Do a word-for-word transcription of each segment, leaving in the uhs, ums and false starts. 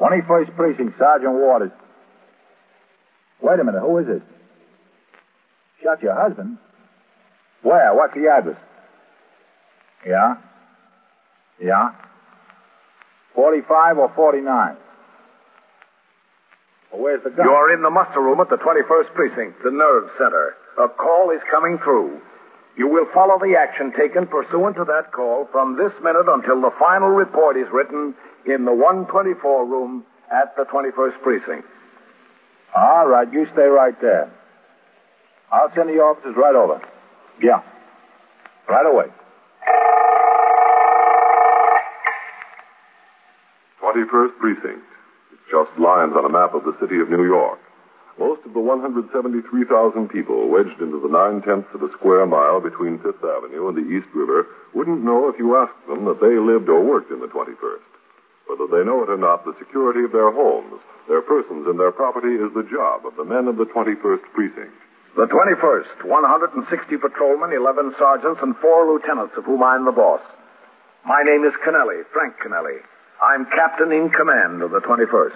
twenty-first Precinct, Sergeant Waters. Wait a minute, who is it? Shot your husband? Where? What's the address? Yeah? Yeah? forty-five or forty-nine? Well, where's the gun? You're in the muster room at the twenty-first Precinct, the nerve center. A call is coming through. You will follow the action taken pursuant to that call from this minute until the final report is written in the one twenty-four room at the twenty-first Precinct. All right, you stay right there. I'll send the officers right over. Yeah. Right away. twenty-first Precinct. It's just lines on a map of the city of New York. Most of the one hundred seventy-three thousand people wedged into the nine-tenths of a square mile between Fifth Avenue and the East River wouldn't know if you asked them that they lived or worked in the twenty-first. Whether they know it or not, the security of their homes, their persons, and their property is the job of the men of the twenty-first Precinct. The twenty-first, one hundred sixty patrolmen, eleven sergeants, and four lieutenants, of whom I'm the boss. My name is Kennelly, Frank Kennelly. I'm captain in command of the twenty-first.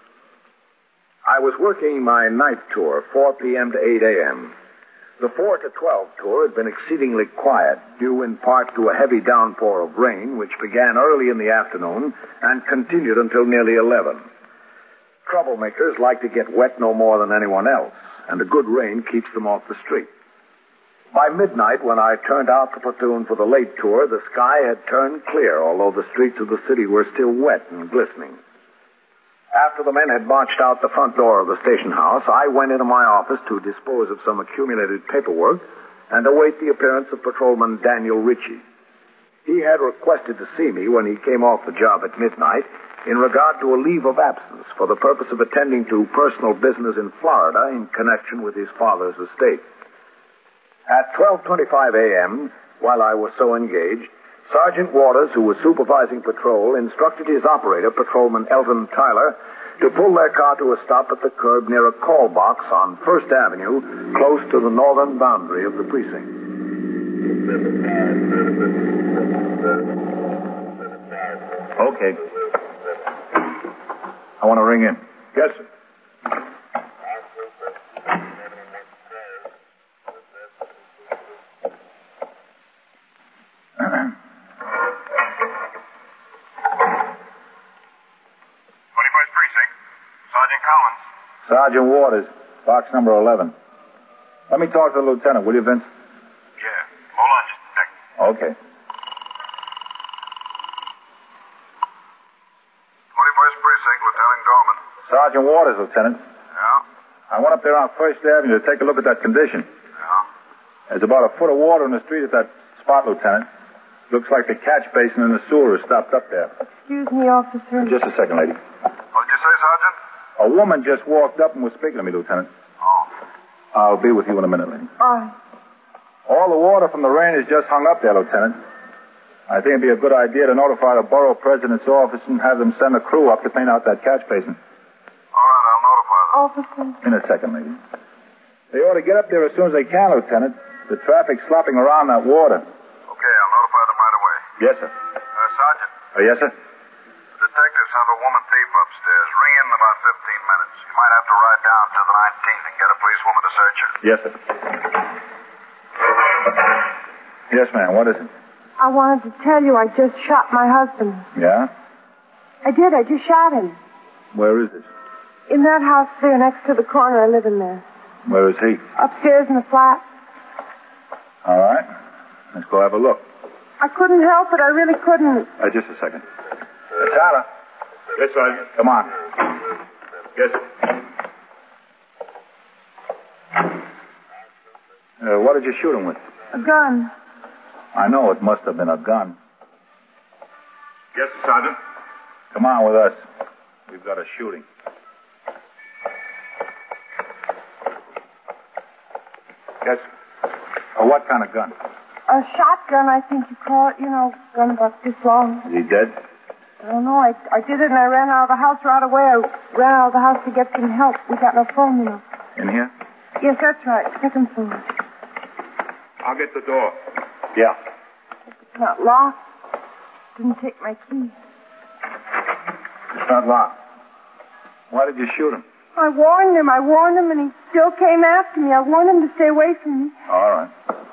I was working my night tour, four p.m. to eight a.m. The four to twelve tour had been exceedingly quiet, due in part to a heavy downpour of rain, which began early in the afternoon and continued until nearly eleven. Troublemakers like to get wet no more than anyone else, and a good rain keeps them off the street. By midnight, when I turned out the platoon for the late tour, the sky had turned clear, although the streets of the city were still wet and glistening. After the men had marched out the front door of the station house, I went into my office to dispose of some accumulated paperwork and await the appearance of Patrolman Daniel Ritchie. He had requested to see me when he came off the job at midnight in regard to a leave of absence for the purpose of attending to personal business in Florida in connection with his father's estate. At twelve twenty-five a.m., while I was so engaged, Sergeant Waters, who was supervising patrol, instructed his operator, Patrolman Elton Tyler, to pull their car to a stop at the curb near a call box on First Avenue, close to the northern boundary of the precinct. Okay. I want to ring in. Yes, sir. Sergeant Waters, box number eleven. Let me talk to the lieutenant, will you, Vince? Yeah. Hold on just a second. Okay. twenty-first Precinct, Lieutenant Gorman. Sergeant Waters, Lieutenant. Yeah? I went up there on First Avenue to take a look at that condition. Yeah? There's about a foot of water in the street at that spot, Lieutenant. Looks like the catch basin in the sewer is stopped up there. Excuse me, officer. Just a second, lady. What did you say, Sergeant? A woman just walked up and was speaking to me, Lieutenant. Oh. I'll be with you in a minute, lady. All right. All the water from the rain is just hung up there, Lieutenant. I think it'd be a good idea to notify the borough president's office and have them send a crew up to clean out that catch basin. All right, I'll notify them. Officer. In a second, lady. They ought to get up there as soon as they can, Lieutenant. The traffic's slopping around that water. Okay, I'll notify them right away. Yes, sir. Uh, Sergeant. Oh, yes, sir? The detectives have a woman thief upstairs. Ring in in about fifteen minutes. You might have to ride down to the nineteenth and get a policewoman to search her. Yes, sir. Yes, ma'am. What is it? I wanted to tell you I just shot my husband. Yeah? I did. I just shot him. Where is it? In that house there next to the corner. I live in there. Where is he? Upstairs in the flat. All right. Let's go have a look. I couldn't help it. I really couldn't. Uh, just a second. Uh, Tyler. Yes, Sergeant. Come on. Yes, sir. Uh, what did you shoot him with? A gun. I know it must have been a gun. Yes, Sergeant. Come on with us. We've got a shooting. Yes. Uh, what kind of gun? A shotgun, I think you call it. You know, gun about this long. Is he dead? I don't know. I, I did it and I ran out of the house right away. I ran out of the house to get some help. We got no phone, you know. In here? Yes, that's right. Second floor. I'll get the door. Yeah. It's not locked. Didn't take my key. It's not locked. Why did you shoot him? I warned him. I warned him, and he still came after me. I warned him to stay away from me. All right.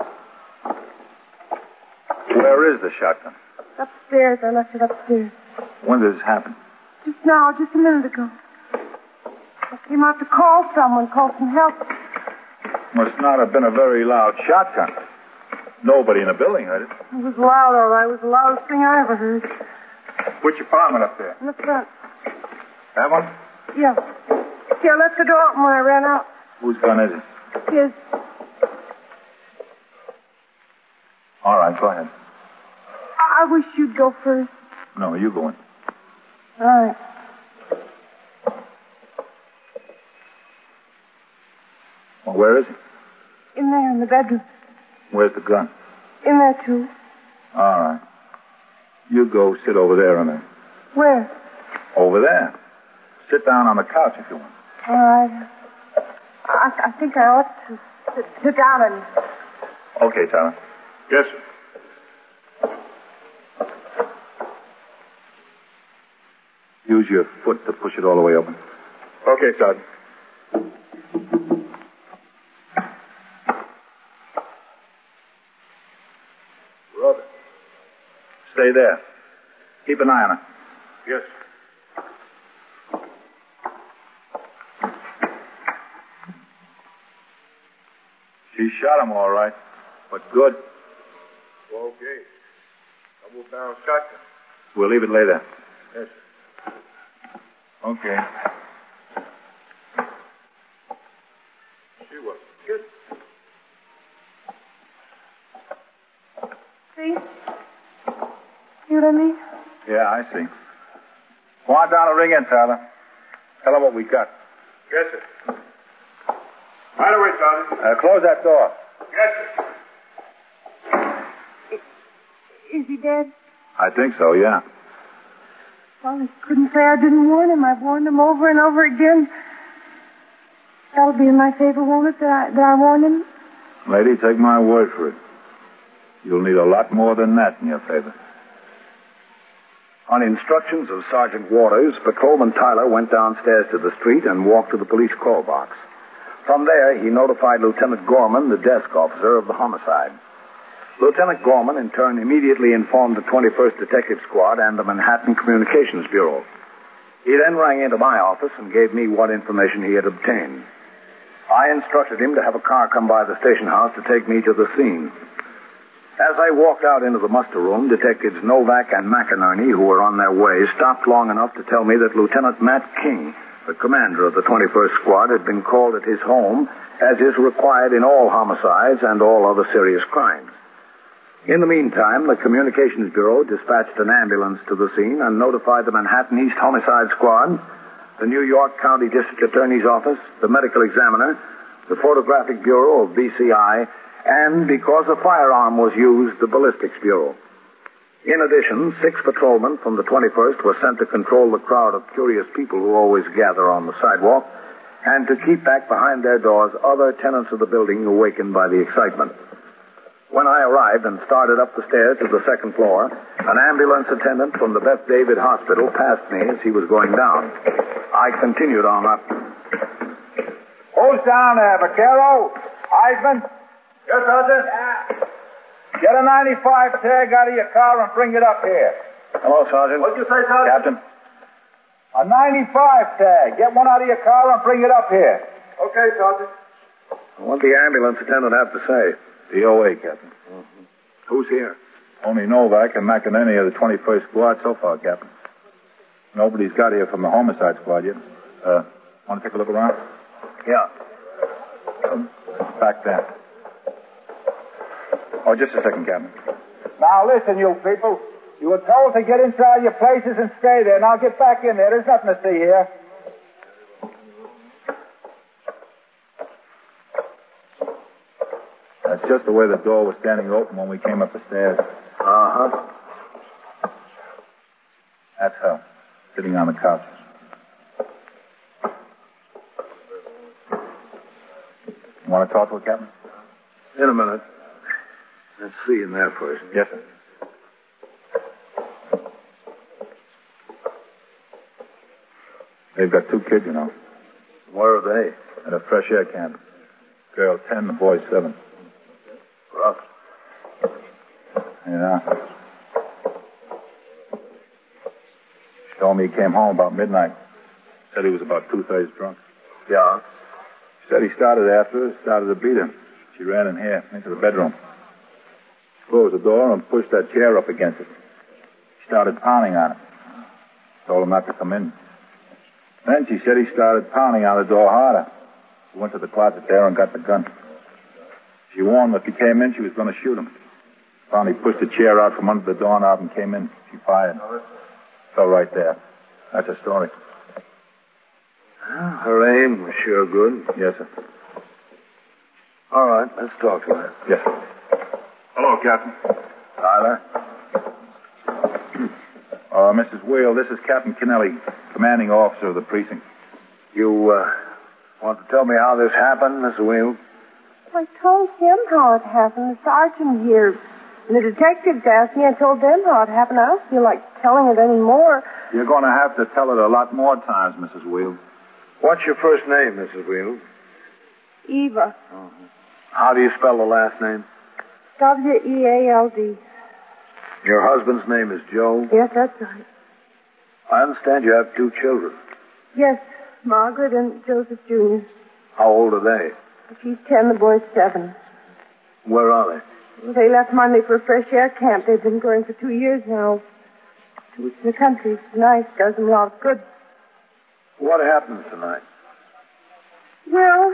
Where is the shotgun? Upstairs. I left it upstairs. When did this happen? Just now, just a minute ago. I came out to call someone, call some help. Must not have been a very loud shotgun. Nobody in the building heard it. It was loud, all right. It was the loudest thing I ever heard. Which apartment up there? In the front. That one? Yeah. See, I left the door open when I ran out. Whose gun is it? His. All right, go ahead. I wish you'd go first. No, you go in. All right. Well, where is he? In there, in the bedroom. Where's the gun? In there, too. All right. You go sit over there a minute. Where? Over there. Sit down on the couch if you want. All right. I, I think I ought to sit, sit down and... Okay, Tyler. Yes, sir. Use your foot to push it all the way open. Okay, Sergeant. Brother. Stay there. Keep an eye on her. Yes. She shot him all right, but good. Okay. Double barrel shotgun. We'll leave it later. Yes, sir. Okay. She was good. See? See what I mean? Yeah, I see. Go on down and ring in, Tyler. Tell them what we got. Yes, sir. Right away, Sergeant. Uh, close that door. Yes, sir. Is he dead? I think so, yeah. Well, I couldn't say I didn't warn him. I've warned him over and over again. That'll be in my favor, won't it, that I, that I warned him? Lady, take my word for it. You'll need a lot more than that in your favor. On instructions of Sergeant Waters, Patrolman Tyler went downstairs to the street and walked to the police call box. From there, he notified Lieutenant Gorman, the desk officer of the homicide. Lieutenant Gorman, in turn, immediately informed the twenty-first Detective Squad and the Manhattan Communications Bureau. He then rang into my office and gave me what information he had obtained. I instructed him to have a car come by the station house to take me to the scene. As I walked out into the muster room, Detectives Novak and McInerney, who were on their way, stopped long enough to tell me that Lieutenant Matt King, the commander of the twenty-first Squad, had been called at his home, as is required in all homicides and all other serious crimes. In the meantime, the Communications Bureau dispatched an ambulance to the scene and notified the Manhattan East Homicide Squad, the New York County District Attorney's Office, the Medical Examiner, the Photographic Bureau of B C I, and, because a firearm was used, the Ballistics Bureau. In addition, six patrolmen from the twenty-first were sent to control the crowd of curious people who always gather on the sidewalk, and to keep back behind their doors other tenants of the building awakened by the excitement. When I arrived and started up the stairs to the second floor, an ambulance attendant from the Beth David Hospital passed me as he was going down. I continued on up. Who's down there, Vaquero? Eisman? Yes, Sergeant? Get a ninety-five tag out of your car and bring it up here. Hello, Sergeant. What'd you say, Sergeant? Captain. A ninety-five tag. Get one out of your car and bring it up here. Okay, Sergeant. What'd the ambulance attendant have to say? D O A, Captain. Mm-hmm. Who's here? Only Novak and McInerney of the twenty-first Squad so far, Captain. Nobody's got here from the homicide squad yet. Uh, want to take a look around? Yeah. Um, back there. Oh, just a second, Captain. Now, listen, you people. You were told to get inside your places and stay there. Now get back in there. There's nothing to see here. That's just the way the door was standing open when we came up the stairs. Uh-huh. That's her, sitting on the couch. You want to talk to her, Captain? In a minute. Let's see in there first. Yes, sir. They've got two kids, you know. Where are they? At a fresh air camp. Girl ten, the boy seven. Rough. Yeah. She told me he came home about midnight. Said he was about two-thirds drunk. Yeah? She said he started after her, started to beat her. She ran in here, into the bedroom. Closed the door and pushed that chair up against it. She started pounding on it. Told him not to come in. Then she said he started pounding on the door harder. She went to the closet there and got the gun. She warned him if he came in, she was going to shoot him. Finally pushed the chair out from under the doorknob and came in. She fired. Fell right there. That's her story. Her aim was sure good. Yes, sir. All right, let's talk to her. Yes, sir. Hello, Captain. Tyler. Uh, Missus Wheel, this is Captain Kennelly, commanding officer of the precinct. You, uh, want to tell me how this happened, Miss Wheel? I told him how it happened. The sergeant here and the detectives asked me. I told them how it happened. I don't feel like telling it anymore. You're going to have to tell it a lot more times, Missus Wheel. What's your first name, Missus Wheel? Eva. Uh-huh. How do you spell the last name? W E A L D. Your husband's name is Joe? Yes, that's right. I understand you have two children. Yes, Margaret and Joseph Junior How old are they? She's ten, the boy's seven. Where are they? Well, they left Monday for a fresh air camp. They've been going for two years now. Two weeks in the country. It's nice. Does them a lot of good. What happened tonight? Well,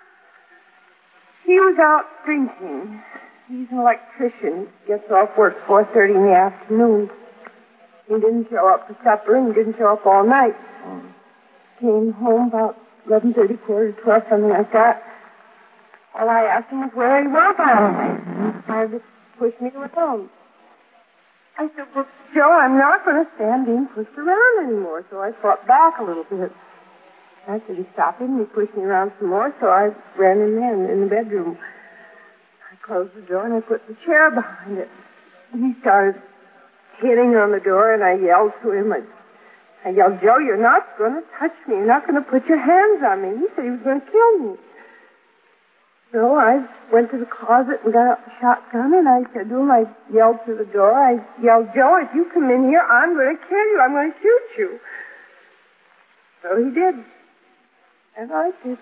he was out drinking. He's an electrician. Gets off work four thirty in the afternoon. He didn't show up for supper and he didn't show up all night. Mm. Came home about eleven thirty, quarter to twelve, something like that. All I asked him was where he was all night. He just pushed me around. I said, well, Joe, I'm not going to stand being pushed around anymore. So I fought back a little bit. I said, he stopped him and he pushed me around some more, so I ran in there in the bedroom. I closed the door and I put the chair behind it. And he started hitting on the door and I yelled to him. I, I yelled, Joe, you're not going to touch me. You're not going to put your hands on me. He said he was going to kill me. So I went to the closet and got out the shotgun and I said to him, I yelled through the door, I yelled, Joe, if you come in here, I'm going to kill you. I'm going to shoot you. So he did. And I did.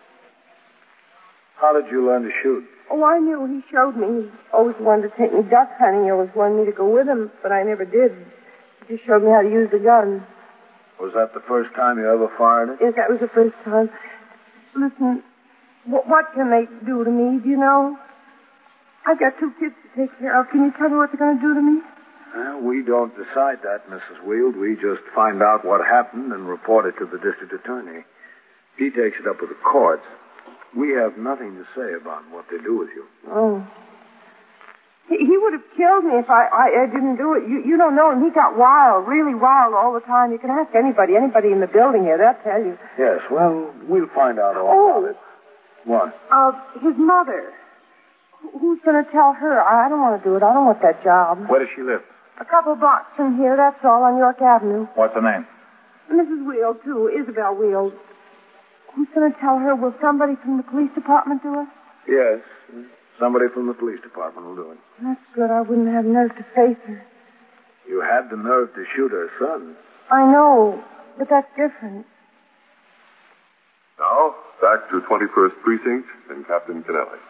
How did you learn to shoot? Oh, I knew. He showed me. He always wanted to take me duck hunting. He always wanted me to go with him, but I never did. He just showed me how to use the gun. Was that the first time you ever fired it? Yes, that was the first time. Listen, what, what can they do to me, do you know? I've got two kids to take care of. Can you tell me what they're going to do to me? Well, we don't decide that, Missus Wield. We just find out what happened and report it to the district attorney. He takes it up with the courts. We have nothing to say about what they do with you. Oh. He, he would have killed me if I, I, I didn't do it. You, you don't know him. He got wild, really wild all the time. You can ask anybody, anybody in the building here. They'll tell you. Yes, well, we'll find out all oh. about it. What? Uh, his mother. Who's going to tell her? I don't want to do it. I don't want that job. Where does she live? A couple blocks from here, that's all, on York Avenue. What's her name? Missus Wheel, too. Isabel Wheel. Who's going to tell her? Will somebody from the police department do it? Yes. Somebody from the police department will do it. That's good. I wouldn't have nerve to face her. You had the nerve to shoot her son. I know, but that's different. Now, back to twenty-first Precinct and Captain Kennelly.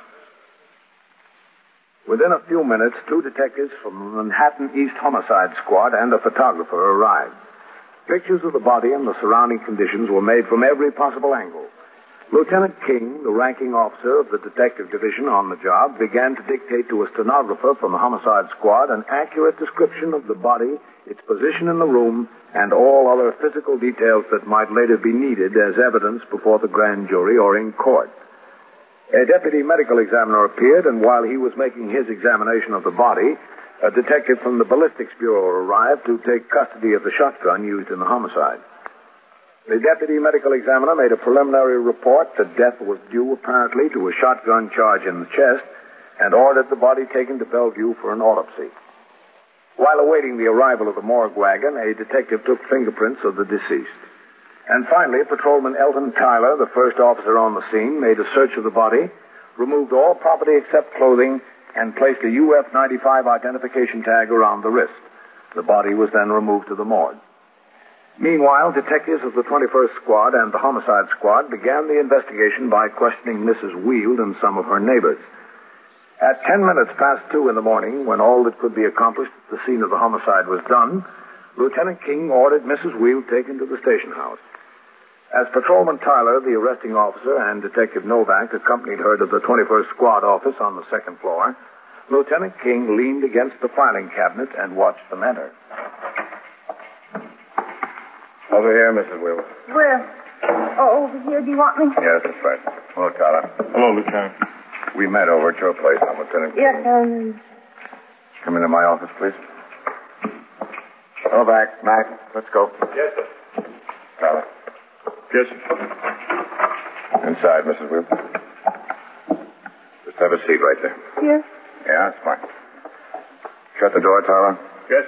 Within a few minutes, two detectives from the Manhattan East Homicide Squad and a photographer arrived. Pictures of the body and the surrounding conditions were made from every possible angle. Lieutenant King, the ranking officer of the detective division on the job, began to dictate to a stenographer from the homicide squad an accurate description of the body, its position in the room, and all other physical details that might later be needed as evidence before the grand jury or in court. A deputy medical examiner appeared, and while he was making his examination of the body, a detective from the ballistics bureau arrived to take custody of the shotgun used in the homicide. The deputy medical examiner made a preliminary report that death was due apparently to a shotgun charge in the chest and ordered the body taken to Bellevue for an autopsy. While awaiting the arrival of the morgue wagon, a detective took fingerprints of the deceased. And finally, Patrolman Elton Tyler, the first officer on the scene, made a search of the body, removed all property except clothing, and placed a U F ninety-five identification tag around the wrist. The body was then removed to the morgue. Meanwhile, detectives of the twenty-first Squad and the Homicide Squad began the investigation by questioning Missus Wield and some of her neighbors. At ten minutes past two in the morning, when all that could be accomplished at the scene of the homicide was done, Lieutenant King ordered Missus Wield taken to the station house. As Patrolman Tyler, the arresting officer, and Detective Novak accompanied her to the twenty-first Squad office on the second floor, Lieutenant King leaned against the filing cabinet and watched them enter. Over here, Missus Wield. Where? Oh, over here. Do you want me? Yes, that's right. Hello, Tyler. Hello, Lieutenant. We met over at your place. I'm Lieutenant King. Yes, um... Come into my office, please. Go back. Mac, let's go. Yes, sir. Tyler. Yes, sir. Inside, Missus Wield. Just have a seat right there. Here? Yeah, that's fine. Shut the door, Tyler. Yes.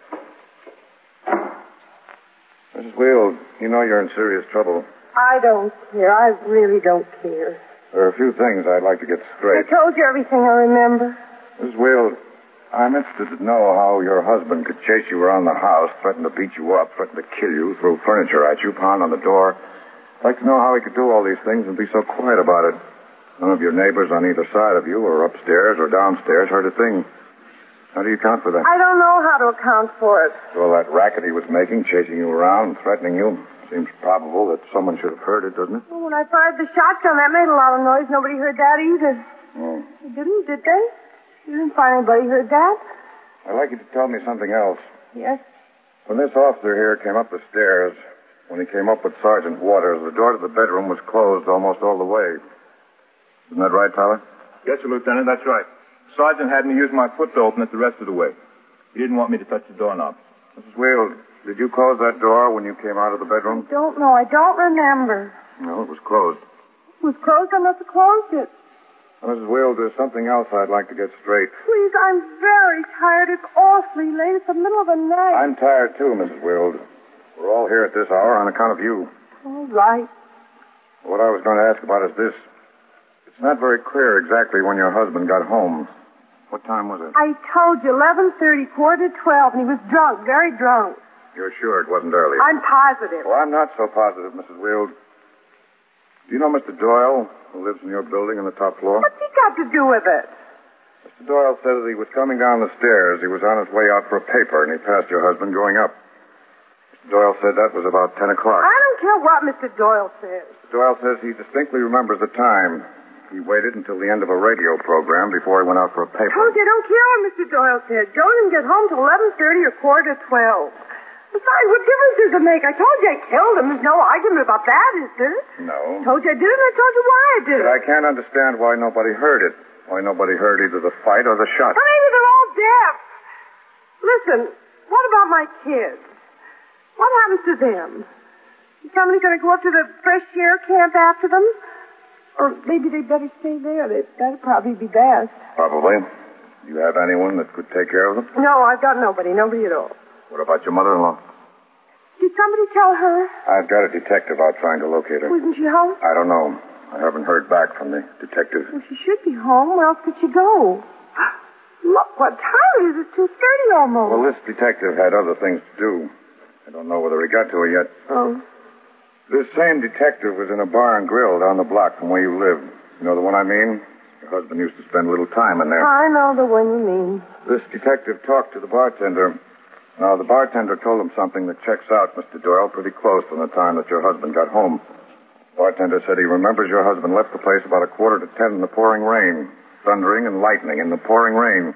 Missus Wield, you know you're in serious trouble. I don't care. I really don't care. There are a few things I'd like to get I straight. told you everything I remember. Missus Wield, I'm interested to know how your husband could chase you around the house, threaten to beat you up, threaten to kill you, throw furniture at you, pound on the door. I'd like to know how he could do all these things and be so quiet about it. None of your neighbors on either side of you, or upstairs or downstairs, heard a thing. How do you account for that? I don't know how to account for it. Well, that racket he was making, chasing you around, threatening you, seems probable that someone should have heard it, doesn't it? Well, when I fired the shotgun, that made a lot of noise. Nobody heard that either. Oh. They didn't, did they? You didn't find anybody heard that? I'd like you to tell me something else. Yes. When this officer here came up the stairs, when he came up with Sergeant Waters, the door to the bedroom was closed almost all the way. Isn't that right, Tyler? Yes, sir, Lieutenant, that's right. Sergeant had me use my foot to open it the rest of the way. He didn't want me to touch the doorknob. Missus Wield, did you close that door when you came out of the bedroom? I don't know. I don't remember. No, it was closed. It was closed. I must have closed it. Missus Wield, there's something else I'd like to get straight. Please, I'm very tired. It's awfully late. It's the middle of the night. I'm tired, too, Missus Wield. We're all here at this hour on account of you. All right. What I was going to ask about is this. It's not very clear exactly when your husband got home. What time was it? I told you, eleven thirty, quarter to twelve, and he was drunk, very drunk. You're sure it wasn't earlier? I'm positive. Well, I'm not so positive, Missus Wield. Do you know Mister Doyle, who lives in your building on the top floor? What's he got to do with it? Mister Doyle said that he was coming down the stairs. He was on his way out for a paper, and he passed your husband going up. Mister Doyle said that was about ten o'clock. I don't care what Mister Doyle says. Mister Doyle says he distinctly remembers the time. He waited until the end of a radio program before he went out for a paper. Told you, I don't care what Mister Doyle said. Joe didn't get home till eleven thirty or quarter to twelve. Besides, what difference does it make? I told you I killed him. There's no argument about that, is there? No. Told you I did it, and I told you why I did it. But I can't understand why nobody heard it. Why nobody heard either the fight or the shot. Well, maybe they're all deaf. Listen, what about my kids? What happens to them? Is somebody going to go up to the fresh air camp after them? Or maybe they'd better stay there. They, that'd probably be best. Probably. Do you have anyone that could take care of them? No, I've got nobody. Nobody at all. What about your mother-in-law? Did somebody tell her? I've got a detective out trying to locate her. Wasn't she home? I don't know. I haven't heard back from the detective. Well, she should be home. Where else could she go? Look, what time is it? It's two thirty almost. Well, this detective had other things to do. I don't know whether he got to her yet. Oh. This same detective was in a bar and grill down the block from where you live. You know the one I mean? Your husband used to spend a little time in there. I know the one you mean. This detective talked to the bartender. Now, the bartender told him something that checks out, Mister Doyle, pretty close from the time that your husband got home. The bartender said he remembers your husband left the place about a quarter to ten in the pouring rain. Thundering and lightning in the pouring rain.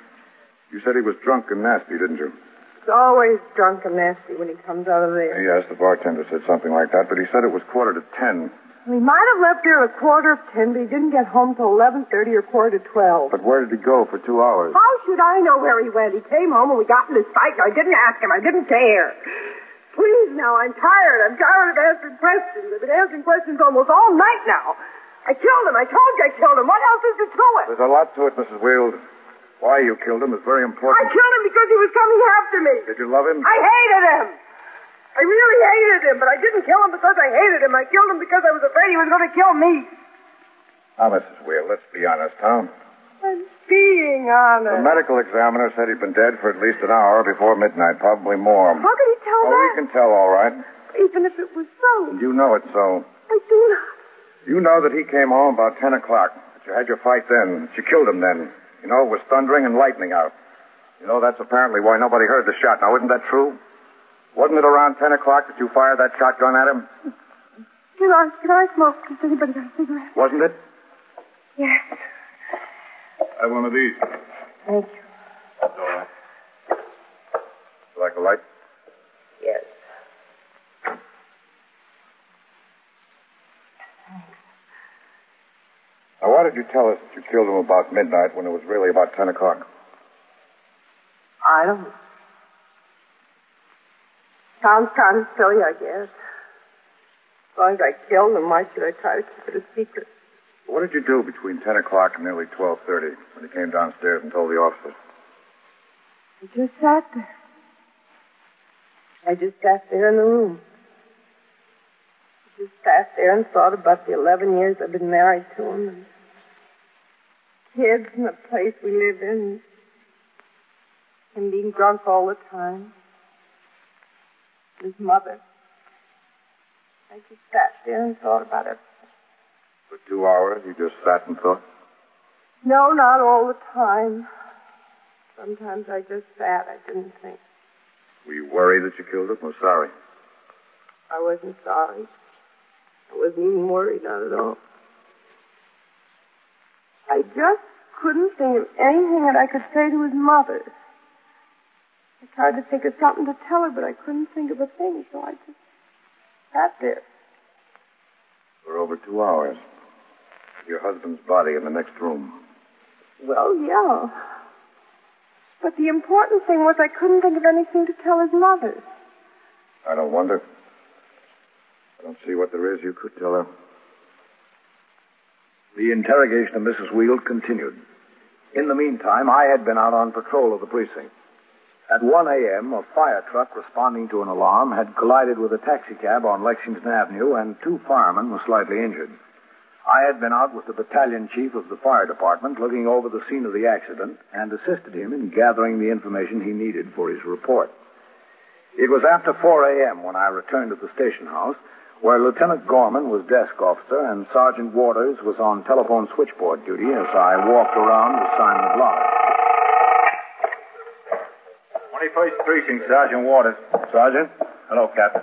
You said he was drunk and nasty, didn't you? He's always drunk and nasty when he comes out of there. Yes, the bartender said something like that, but he said it was quarter to ten. He might have left there at a quarter of ten, but he didn't get home till eleven thirty or quarter to twelve. But where did he go for two hours? How should I know where he went? He came home and we got in this fight. I didn't ask him. I didn't care. Please, now, I'm tired. I'm tired of answering questions. I've been answering questions almost all night now. I killed him. I told you I killed him. What else is there to it? There's a lot to it, Missus Wield. Why you killed him is very important. I killed him because he was coming after me. Did you love him? I hated him. I really hated him, but I didn't kill him because I hated him. I killed him because I was afraid he was going to kill me. Now, Missus Wheel, let's be honest, huh? I'm being honest. The medical examiner said he'd been dead for at least an hour before midnight, probably more. How can he tell Oh, that? we can tell, all right. Even if it was so. And you know it's so. I do not. You know that he came home about ten o'clock, that you had your fight then, that you killed him then. You know, it was thundering and lightning out. You know, that's apparently why nobody heard the shot. Now, isn't that true? Wasn't it around ten o'clock that you fired that shotgun at him? Can I, can I smoke? Does anybody got a cigarette? Wasn't it? Yes. Have one of these. Thank you. That's all right. You like a light? Yes. Now, why did you tell us that you killed him about midnight when it was really about ten o'clock? I don't know. Sounds kind of silly, I guess. As long as I killed him, why should I try to keep it a secret? What did you do between ten o'clock and nearly twelve thirty when you came downstairs and told the officers? I just sat there. I just sat there in the room. I just sat there and thought about the eleven years I've been married to him and kids and the place we live in and being drunk all the time. His mother. I just sat there and thought about it. For two hours, you just sat and thought? No, not all the time. Sometimes I just sat. I didn't think. Were you worried that you killed him or sorry? I wasn't sorry. I wasn't even worried, not at all. I just couldn't think of anything that I could say to his mother. I tried to think of something to tell her, but I couldn't think of a thing, so I just sat there. For over two hours. Your husband's body in the next room. Well, yeah. But the important thing was I couldn't think of anything to tell his mother. I don't wonder. I don't see what there is you could tell her. The interrogation of Missus Wheel continued. In the meantime, I had been out on patrol of the precinct. At one a.m., a fire truck responding to an alarm had collided with a taxicab on Lexington Avenue, and two firemen were slightly injured. I had been out with the battalion chief of the fire department looking over the scene of the accident and assisted him in gathering the information he needed for his report. It was after four a.m. when I returned to the station house, where Lieutenant Gorman was desk officer and Sergeant Waters was on telephone switchboard duty as I walked around the Simon Lodge. twenty-first Precinct, Sergeant Waters. Sergeant? Hello, Captain.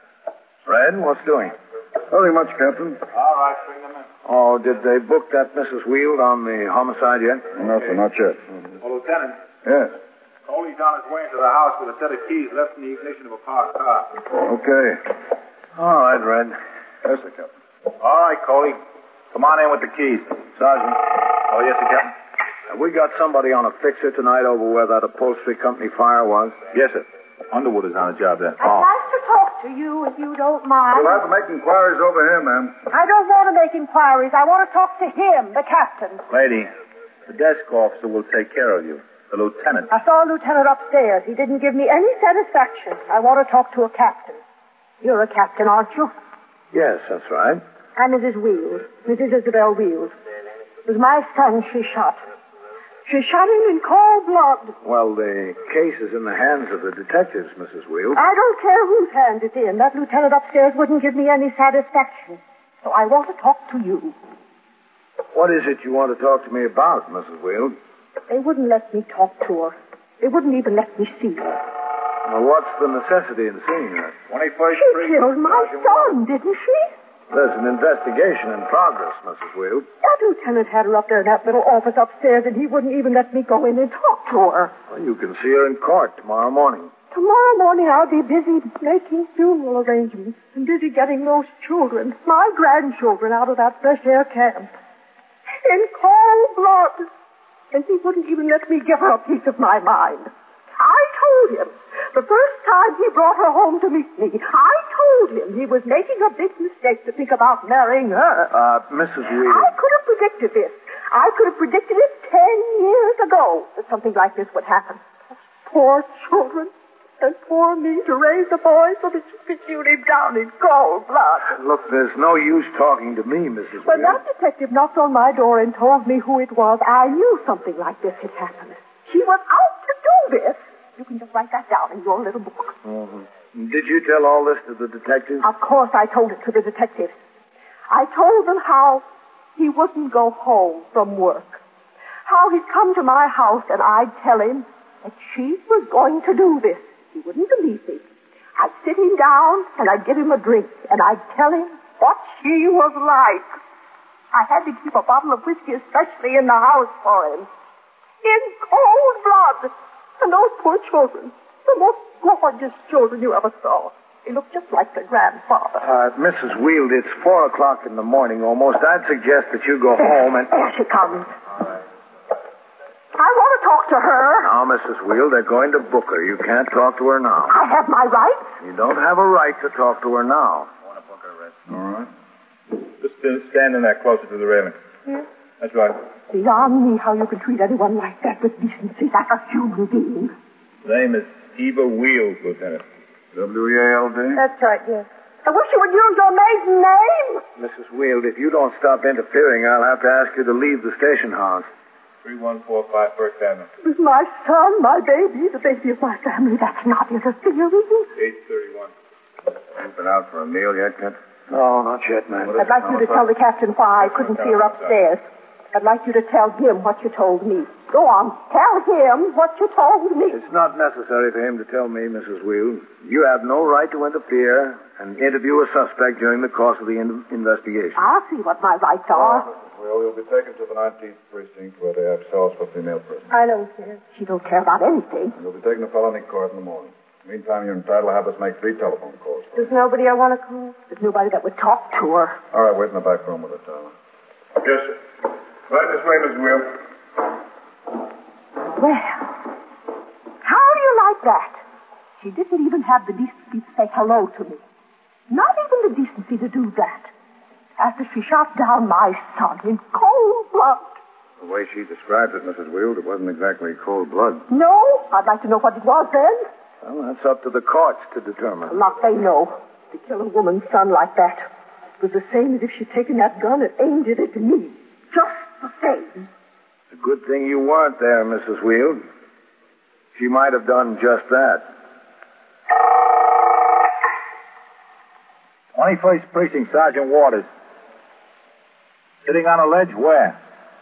Fred, what's doing? Nothing much, Captain. All right, bring them in. Oh, did they book that Missus Wheel on the homicide yet? No, sir, not yet. Oh, Lieutenant, Yes. Coley's on his way into the house with a set of keys left in the ignition of a parked car. Okay. All right, Red. Yes, sir, Captain. All right, Coley. Come on in with the keys. Sergeant, Oh, yes, sir, Captain. have we got somebody on a fixer tonight over where that upholstery company fire was? Yes, sir. Underwood is on a job there. I'd like to talk to you if you don't mind. We'll have to make inquiries over here, ma'am. I don't want to make inquiries. I want to talk to him, the captain. Lady, the desk officer will take care of you. The lieutenant. I saw a lieutenant upstairs. He didn't give me any satisfaction. I want to talk to a captain. You're a captain, aren't you? Yes, that's right. I'm Missus Wheels, Missus Isabel Wheels. It was my son she shot. She shot him in cold blood. Well, the case is in the hands of the detectives, Missus Wheel. I don't care whose hand it's in. That lieutenant upstairs wouldn't give me any satisfaction. So I want to talk to you. What is it you want to talk to me about, Missus Wheel? They wouldn't let me talk to her. They wouldn't even let me see her. Well, what's the necessity in seeing her? twenty-first She Precinct. killed my son, didn't she? There's an investigation in progress, Missus Wheel. That lieutenant had her up there in that little office upstairs, and he wouldn't even let me go in and talk to her. Well, you can see her in court tomorrow morning. Tomorrow morning I'll be busy making funeral arrangements and busy getting those children, my grandchildren, out of that fresh air camp. In cold blood. And he wouldn't even let me give her a piece of my mind. I told him, the first time he brought her home to meet me, I told him he was making a big mistake to think about marrying her. Uh, Missus Wheel. I could have predicted this. I could have predicted it ten years ago that something like this would happen. Poor children. and poor me to raise the boy so that you could shoot him down in cold blood. Look, there's no use talking to me, Missus When Wheeler. that detective knocked on my door and told me who it was, I knew something like this had happened. She was out to do this. You can just write that down in your little book. Mm-hmm. Did you tell all this to the detectives? Of course I told it to the detectives. I told them how he wouldn't go home from work. How he'd come to my house and I'd tell him that she was going to do this. He wouldn't believe me. I'd sit him down and I'd give him a drink and I'd tell him what she was like. I had to keep a bottle of whiskey especially in the house for him. In cold blood. And those poor children, the most gorgeous children you ever saw. They look just like their grandfather. Uh, Missus Wield, it's four o'clock in the morning almost. I'd suggest that you go home and... There she comes. All right. I want to talk to her. Now, Missus Wield, they're going to book her. You can't talk to her now. I have my rights. You don't have a right to talk to her now. I want to book her, Red. All right. Just uh, stand in there closer to the railing. Yes? That's right. Beyond me how you can treat anyone like that with decency, like a human being. The name is Eva Wield, Lieutenant. W E A L D? That's right, yes. I wish you would use your maiden name. Missus Wield, if you don't stop interfering, I'll have to ask you to leave the station house. three one four five First Avenue. With my son, my baby, the baby of my family, that's not interfering. eight thirty-one. Ain't been out for a meal yet, Kent? No, not yet, man. I'd like you to tell the captain why I couldn't see her upstairs. I'd like you to tell him what you told me. Go on. Tell him what you told me. It's not necessary for him to tell me, Missus Wield. You have no right to interfere and interview a suspect during the course of the in- investigation. I'll see what my rights are. Well, you'll be taken to the nineteenth precinct where they have cells for female prisoners. I don't care. She don't care about anything. You'll be taken to felony court in the morning. Meantime, you're entitled to have us make three telephone calls. There's nobody I want to call. There's nobody that would talk to her. All right, wait in the back room with her, Tyler. Yes, sir. Right this way, Miss Wield. Well, how do you like that? She didn't even have the decency to say hello to me. Not even the decency to do that. After she shot down my son in cold blood. The way she described it, Missus Wield, it wasn't exactly cold blood. No? I'd like to know what it was then. Well, that's up to the courts to determine. Not they know. To kill a woman's son like that. It was the same as if she'd taken that gun and aimed it at me. Just the same. It's a good thing you weren't there, Missus Wield. She might have done just that. twenty-first Precinct, Sergeant Waters. Sitting on a ledge where?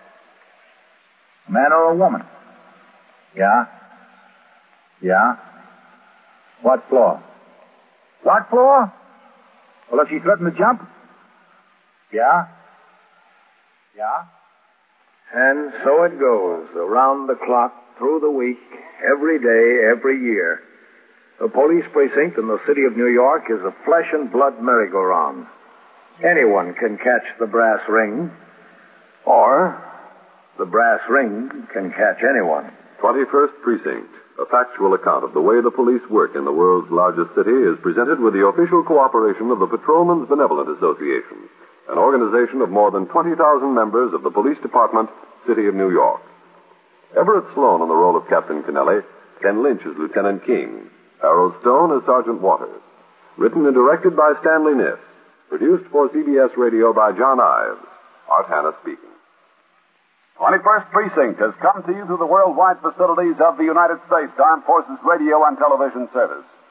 A man or a woman? Yeah? Yeah? What floor? What floor? Well, if she threatened to jump? Yeah? Yeah? And so it goes, around the clock, through the week, every day, every year. The police precinct in the city of New York is a flesh and blood merry-go-round. Anyone can catch the brass ring, or the brass ring can catch anyone. twenty-first Precinct, a factual account of the way the police work in the world's largest city, is presented with the official cooperation of the Patrolmen's Benevolent Association, an organization of more than twenty thousand members of the Police Department, City of New York. Everett Sloan in the role of Captain Kennelly, Ken Lynch as Lieutenant King, Harold Stone as Sergeant Waters. Written and directed by Stanley Niss. Produced for C B S Radio by John Ives. Art Hanna speaking. twenty-first Precinct has come to you through the worldwide facilities of the United States Armed Forces Radio and Television Service.